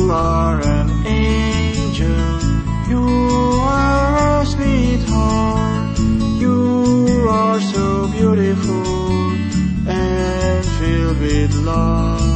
are an angel. You are a sweetheart. You are so beautiful and filled with love.